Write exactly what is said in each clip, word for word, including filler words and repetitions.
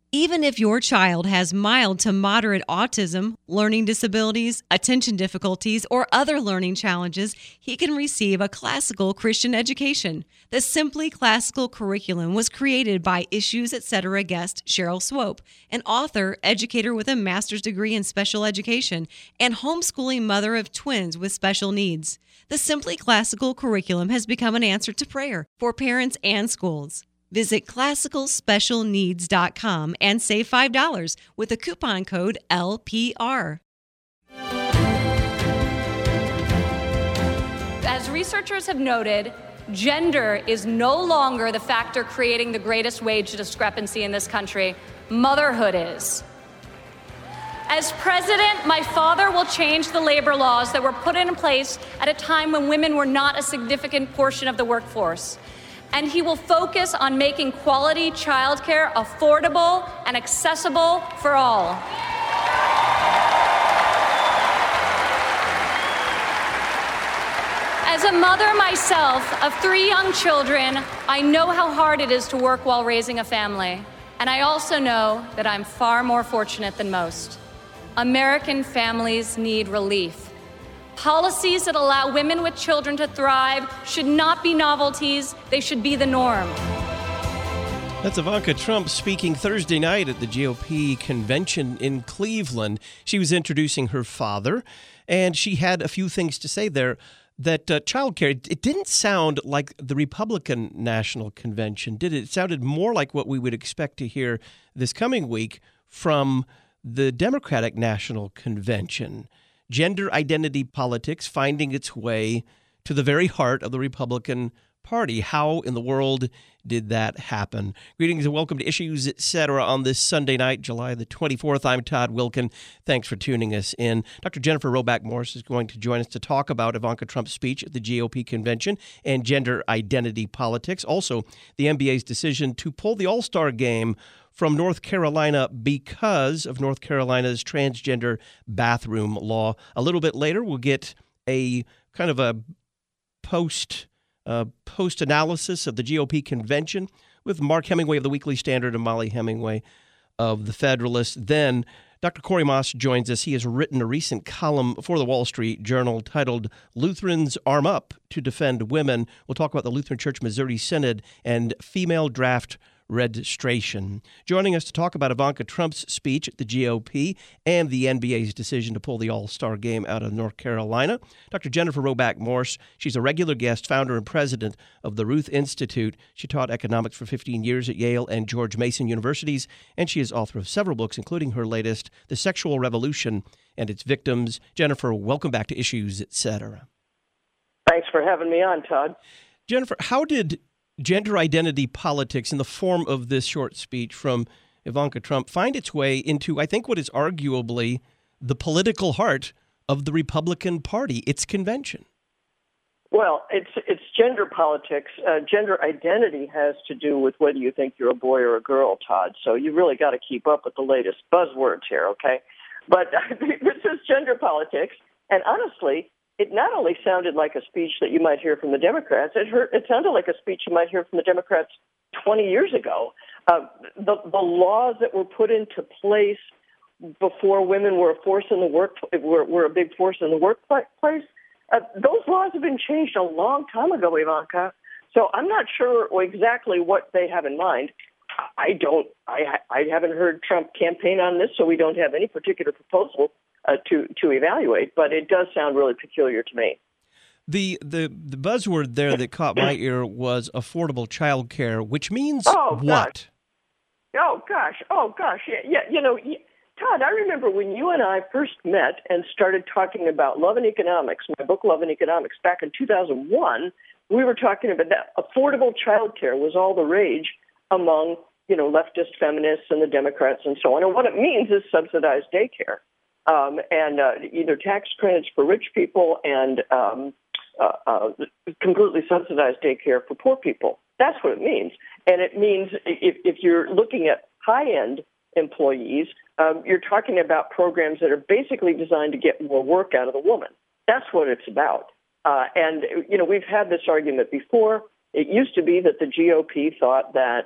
Even if your child has mild to moderate autism, learning disabilities, attention difficulties, or other learning challenges, he can receive a classical Christian education. The Simply Classical curriculum was created by Issues Etc. guest Cheryl Swope, an author, educator with a master's degree in special education, and homeschooling mother of twins with special needs. The Simply Classical curriculum has become an answer to prayer for parents and schools. Visit classical special needs dot com and save five dollars with the coupon code L P R. As researchers have noted, gender is no longer the factor creating the greatest wage discrepancy in this country. Motherhood is. As president, my father will change the labor laws that were put in place at a time when women were not a significant portion of the workforce. And he will focus on making quality childcare affordable and accessible for all. As a mother myself of three young children, I know how hard it is to work while raising a family. And I also know that I'm far more fortunate than most. American families need relief. Policies that allow women with children to thrive should not be novelties, they should be the norm. That's Ivanka Trump speaking Thursday night at the G O P convention in Cleveland. She was introducing her father, and she had a few things to say there. That uh, childcare, it didn't sound like the Republican National Convention, did it? It sounded more like what we would expect to hear this coming week from the Democratic National Convention. Gender identity politics finding its way to the very heart of the Republican Party. How in the world did that happen? Greetings and welcome to Issues Etc. on this Sunday night, July the twenty-fourth. I'm Todd Wilken. Thanks for tuning us in. Doctor Jennifer Roback Morse is going to join us to talk about Ivanka Trump's speech at the G O P convention and gender identity politics. Also, the N B A's decision to pull the All-Star game from North Carolina because of North Carolina's transgender bathroom law. A little bit later, we'll get a kind of a post uh, post analysis of the G O P convention with Mark Hemingway of the Weekly Standard and Molly Hemingway of the Federalist. Then Doctor Corey Moss joins us. He has written a recent column for the Wall Street Journal titled Lutherans Arm Up to Defend Women. We'll talk about the Lutheran Church Missouri Synod and female draft registration. Joining us to talk about Ivanka Trump's speech at the G O P and the N B A's decision to pull the All-Star game out of North Carolina, Doctor Jennifer Roback Morse. She's a regular guest, founder and president of the Ruth Institute. She taught economics for fifteen years at Yale and George Mason Universities, and she is author of several books, including her latest, The Sexual Revolution and Its Victims. Jennifer, welcome back to Issues Etc. Thanks for having me on, Todd. Jennifer, how did gender identity politics in the form of this short speech from Ivanka Trump find its way into, I think, what is arguably the political heart of the Republican Party, its convention? Well, it's it's gender politics. Uh, gender identity has to do with whether you think you're a boy or a girl, Todd. So you really got to keep up with the latest buzzwords here, okay? But this is gender politics, and honestly, it not only sounded like a speech that you might hear from the Democrats, it, heard, it sounded like a speech you might hear from the Democrats twenty years ago. Uh, the, the laws that were put into place before women were a force in the work were, were a big force in the workplace, uh, those laws have been changed a long time ago, Ivanka. So I'm not sure exactly what they have in mind. I don't. I, I haven't heard Trump campaign on this, so we don't have any particular proposal Uh, to to evaluate, but it does sound really peculiar to me. The the the buzzword there that caught my ear was affordable child care, which means oh, what? Gosh. Oh gosh, oh gosh, yeah, yeah. You know, Todd, I remember when you and I first met and started talking about Love and Economics, my book Love and Economics, back in two thousand one. We were talking about that affordable child care was all the rage among you know leftist feminists and the Democrats and so on. And what it means is subsidized daycare. Um, and uh, either tax credits for rich people and um, uh, uh, completely subsidized daycare for poor people. That's what it means. And it means if, if you're looking at high-end employees, um, you're talking about programs that are basically designed to get more work out of the woman. That's what it's about. Uh, and, you know, we've had this argument before. It used to be that the G O P thought that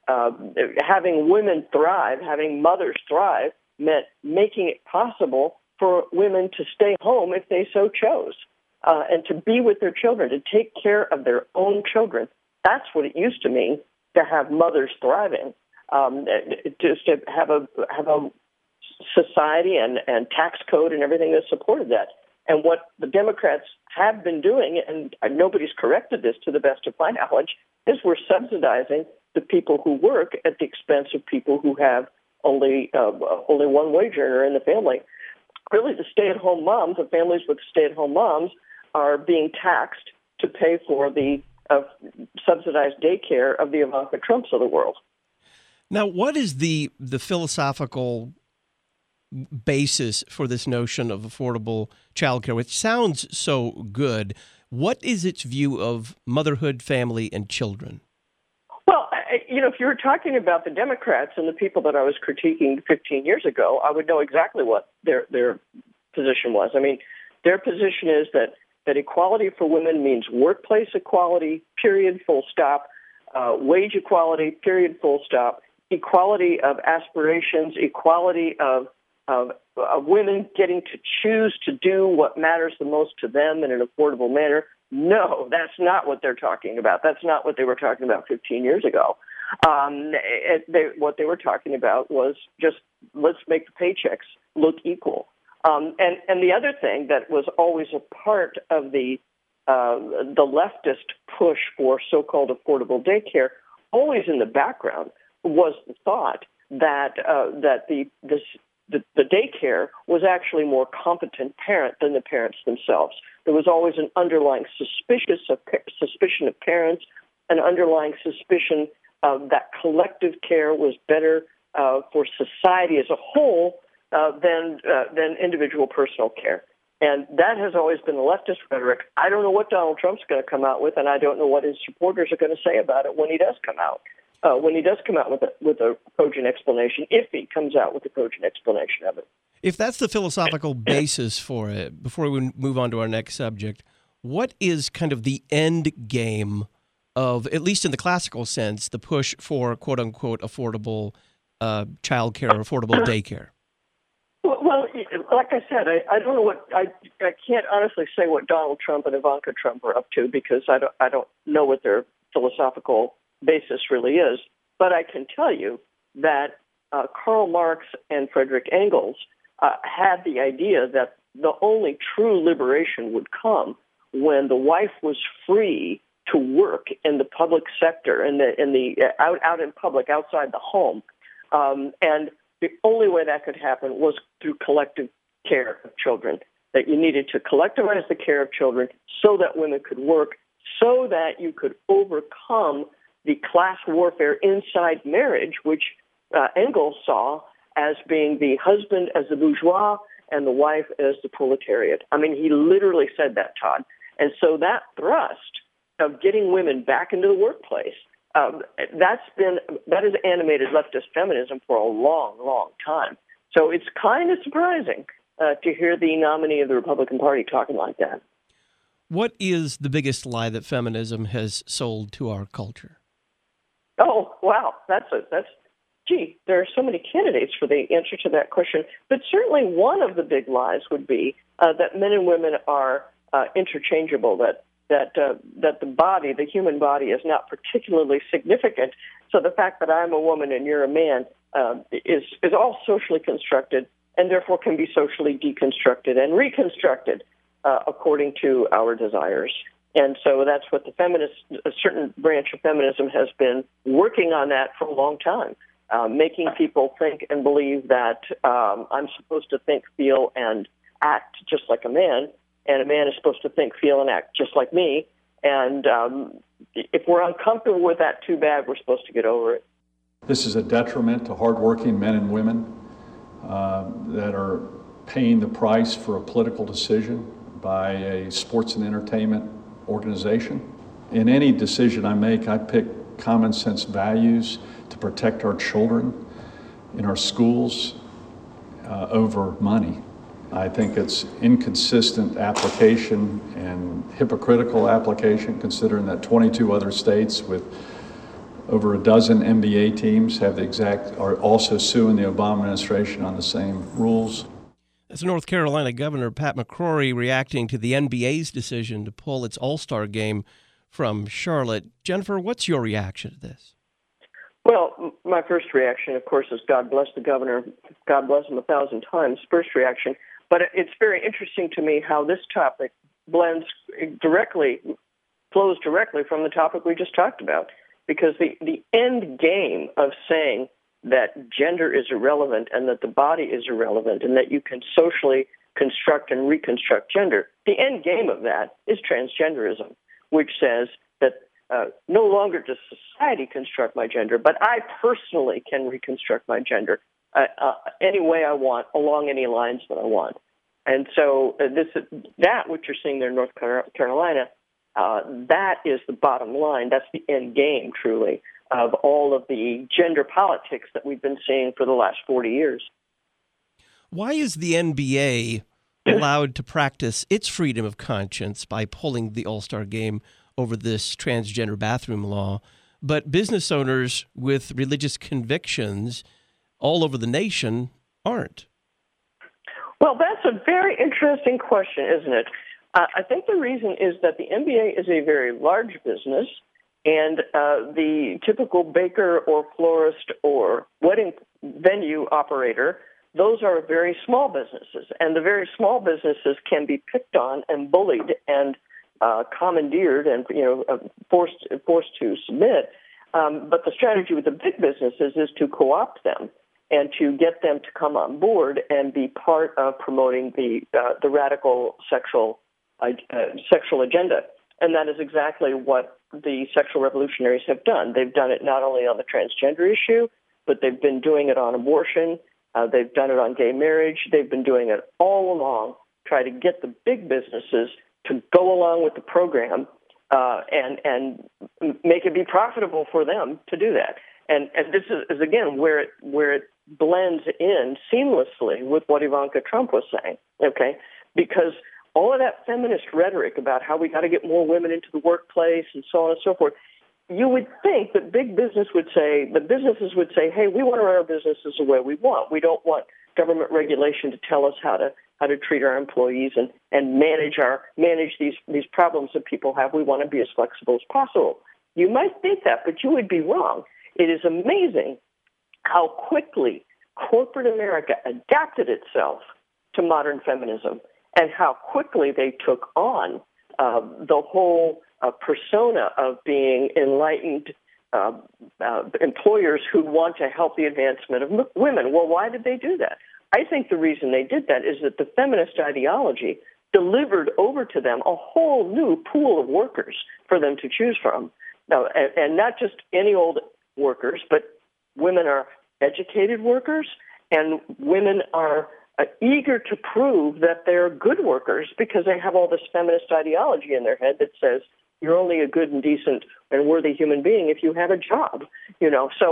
uh, having women thrive, having mothers thrive, meant making it possible for women to stay home if they so chose, uh, and to be with their children, to take care of their own children. That's what it used to mean to have mothers thriving, um, just to have a have a society and, and tax code and everything that supported that. And what the Democrats have been doing, and nobody's corrected this to the best of my knowledge, is we're subsidizing the people who work at the expense of people who have only uh, only one wage earner in the family. Really, the stay-at-home moms, the families with stay-at-home moms, are being taxed to pay for the uh, subsidized daycare of the Ivanka Trumps of the world. Now, what is the the philosophical basis for this notion of affordable childcare, which sounds so good? What is its view of motherhood, family, and children? Well, you know, if you were talking about the Democrats and the people that I was critiquing fifteen years ago, I would know exactly what their their position was. I mean, their position is that, that equality for women means workplace equality, period, full stop, uh, wage equality, period, full stop, equality of aspirations, equality of Of, of women getting to choose to do what matters the most to them in an affordable manner. No, that's not what they're talking about. That's not what they were talking about fifteen years ago. Um, it, they, what they were talking about was just let's make the paychecks look equal. Um, and, and the other thing that was always a part of the uh, the leftist push for so-called affordable daycare, always in the background, was the thought that uh, that the this The, the daycare was actually more competent parent than the parents themselves. There was always an underlying suspicious of, suspicion of parents, an underlying suspicion uh, that collective care was better uh, for society as a whole uh, than uh, than individual personal care. And that has always been the leftist rhetoric. I don't know what Donald Trump's going to come out with, and I don't know what his supporters are going to say about it when he does come out. Uh, when he does come out with a, with a cogent explanation, if he comes out with a cogent explanation of it. If that's the philosophical basis for it, before we move on to our next subject, what is kind of the end game of, at least in the classical sense, the push for quote-unquote affordable uh, child care or affordable daycare? Well, well, like I said, I, I don't know what, I, I can't honestly say what Donald Trump and Ivanka Trump are up to because I don't, I don't know what their philosophical basis really is, but I can tell you that uh, Karl Marx and Friedrich Engels uh, had the idea that the only true liberation would come when the wife was free to work in the public sector, in the in the uh, out out in public, outside the home, um, and the only way that could happen was through collective care of children. That you needed to collectivize the care of children so that women could work, so that you could overcome the class warfare inside marriage, which uh, Engels saw as being the husband as the bourgeois and the wife as the proletariat. I mean, he literally said that, Todd. And so that thrust of getting women back into the workplace, um, that's been that has animated leftist feminism for a long, long time. So it's kind of surprising uh, to hear the nominee of the Republican Party talking like that. What is the biggest lie that feminism has sold to our culture? Oh, wow. That's a, that's, gee, there are so many candidates for the answer to that question. But certainly one of the big lies would be uh, that men and women are uh, interchangeable, that that uh, that the body, the human body, is not particularly significant. So the fact that I'm a woman and you're a man uh, is, is all socially constructed and therefore can be socially deconstructed and reconstructed uh, according to our desires. And so that's what the feminist, a certain branch of feminism has been working on that for a long time, uh, making people think and believe that um, I'm supposed to think, feel, and act just like a man, and a man is supposed to think, feel, and act just like me. And um, if we're uncomfortable with that, too bad, we're supposed to get over it. This is a detriment to hardworking men and women uh, that are paying the price for a political decision by a sports and entertainment organization. In any decision I make, I pick common sense values to protect our children in our schools uh, over money. I think it's inconsistent application and hypocritical application, considering that twenty-two other states with Over a dozen N B A teams have the exact, are also suing the Obama administration on the same rules. That's North Carolina Governor Pat McCrory reacting to the N B A's decision to pull its All-Star game from Charlotte. Jennifer, what's your reaction to this? Well, my first reaction, of course, is God bless the governor. God bless him a thousand times. First reaction. But it's very interesting to me how this topic blends directly, flows directly from the topic we just talked about. Because the, the end game of saying that gender is irrelevant and that the body is irrelevant and that you can socially construct and reconstruct gender, the end game of that is transgenderism, which says that uh, no longer does society construct my gender, but I personally can reconstruct my gender uh, uh, any way I want, along any lines that I want. And so uh, this, that, what you're seeing there in North Carolina, Uh, that is the bottom line. That's the end game, truly, of all of the gender politics that we've been seeing for the last forty years. Why is the N B A allowed to practice its freedom of conscience by pulling the All-Star game over this transgender bathroom law, but business owners with religious convictions all over the nation aren't? Well, that's a very interesting question, isn't it? Uh, I think the reason is that the N B A is a very large business, and uh, the typical baker or florist or wedding venue operator, those are very small businesses, and the very small businesses can be picked on and bullied and uh, commandeered and you know uh, forced forced to submit. Um, but the strategy with the big businesses is to co-opt them and to get them to come on board and be part of promoting the uh, the radical sexual Uh, uh, sexual agenda. And that is exactly what the sexual revolutionaries have done. They've done it not only on the transgender issue, but they've been doing it on abortion. Uh, they've done it on gay marriage. They've been doing it all along, try to get the big businesses to go along with the program uh, and and make it be profitable for them to do that. And and this is, is again where it where it blends in seamlessly with what Ivanka Trump was saying. Okay, because all of that feminist rhetoric about how we got to get more women into the workplace and so on and so forth, you would think that big business would say, the businesses would say, hey, we want to run our businesses the way we want. We don't want government regulation to tell us how to how to treat our employees and, and manage our manage these, these problems that people have. We want to be as flexible as possible. You might think that, but you would be wrong. It is amazing how quickly corporate America adapted itself to modern feminism, and how quickly they took on uh, the whole uh, persona of being enlightened uh, uh, employers who want to help the advancement of m- women. Well, why did they do that? I think the reason they did that is that the feminist ideology delivered over to them a whole new pool of workers for them to choose from. Now, and, and not just any old workers, but women are educated workers, and women are Uh, eager to prove that they're good workers because they have all this feminist ideology in their head that says you're only a good and decent and worthy human being if you have a job, you know. So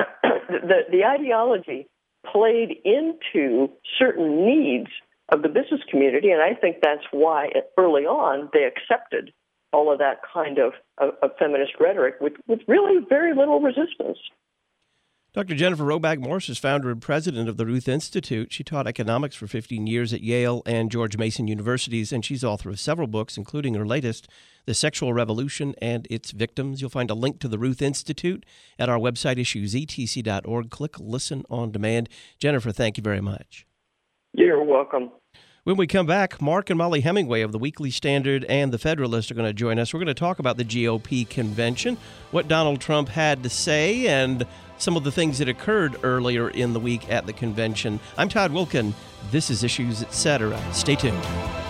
the the ideology played into certain needs of the business community, and I think that's why early on they accepted all of that kind of, of, of feminist rhetoric with, with really very little resistance. Doctor Jennifer Roback Morse is founder and president of the Ruth Institute. She taught economics for fifteen years at Yale and George Mason Universities, and she's author of several books, including her latest, The Sexual Revolution and Its Victims. You'll find a link to the Ruth Institute at our website, issue z t c dot org. Click Listen on Demand. Jennifer, thank you very much. You're welcome. When we come back, Mark and Molly Hemingway of the Weekly Standard and the Federalist are going to join us. We're going to talk about the G O P convention, what Donald Trump had to say, and some of the things that occurred earlier in the week at the convention. I'm Todd Wilkin. This is Issues, et cetera. Stay tuned.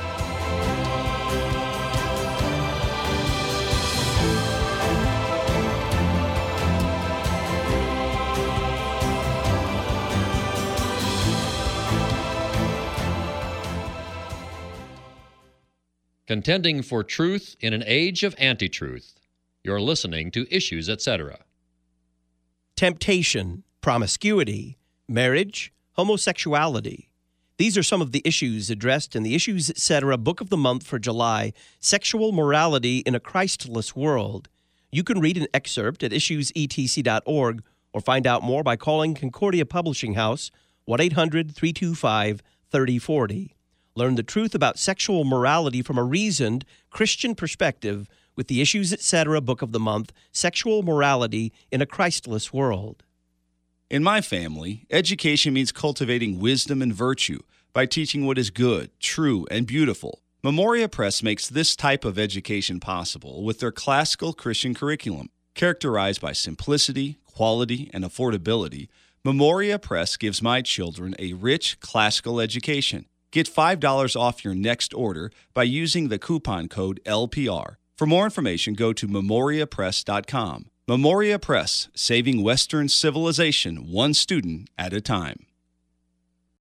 Contending for truth in an age of anti-truth. You're listening to Issues, et cetera. Temptation, promiscuity, marriage, homosexuality. These are some of the issues addressed in the Issues, et cetera. Book of the Month for July, Sexual Morality in a Christless World. You can read an excerpt at issues e t c dot org or find out more by calling Concordia Publishing House, one eight hundred, three two five, three oh four oh. Learn the truth about sexual morality from a reasoned Christian perspective with the Issues Etc. Book of the Month, Sexual Morality in a Christless World. In my family, education means cultivating wisdom and virtue by teaching what is good, true, and beautiful. Memoria Press makes this type of education possible with their classical Christian curriculum. Characterized by simplicity, quality, and affordability, Memoria Press gives my children a rich classical education. Get five dollars off your next order by using the coupon code L P R. For more information, go to memoria press dot com. Memoria Press, saving Western civilization one student at a time.